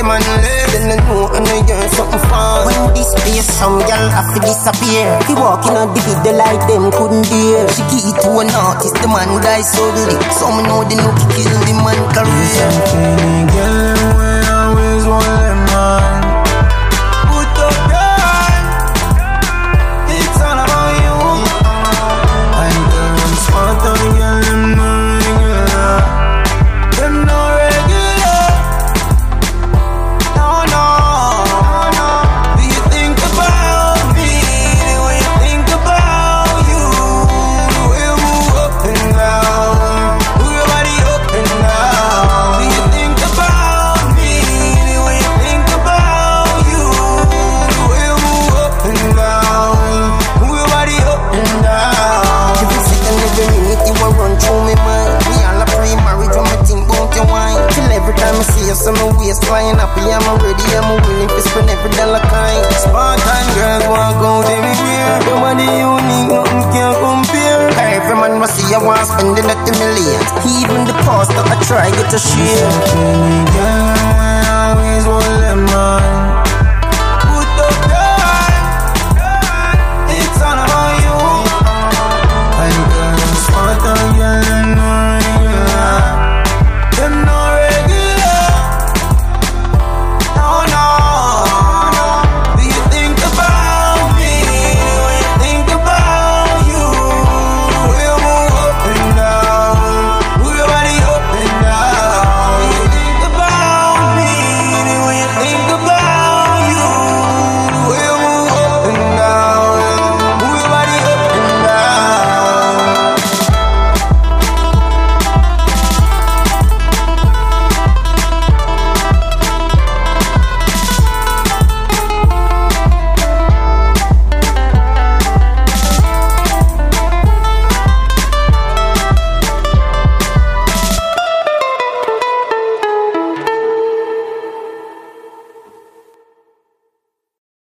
man left, then I know and I hear something fun. When this place, some girl have to disappear. He walking on the video like them couldn't dare. She give it to an artist, the man die suddenly. Some know they know to kill the man career. Something girl, we always want them man. Put up your hand, it's all about you. And girl, smart on girl, them no regular. Them no regular. No, no, no. Do you think about me the way you think about you? The way you move up and down, move your body up and down. Do you think about me the way you think about you? The way you move up and down, move your body up and down. Every second, every minute you will run through me mind. We all a pre-marriage when me think about your wine. Till every time I see you, so my waist flying happy. I'm ready, I'm willing to spend every dollar kind. Spartan girls walk out everywhere. Your body unique, nothing can compare. Every man must see you want spending at the millions. Even the past that I try get a share. Something girl,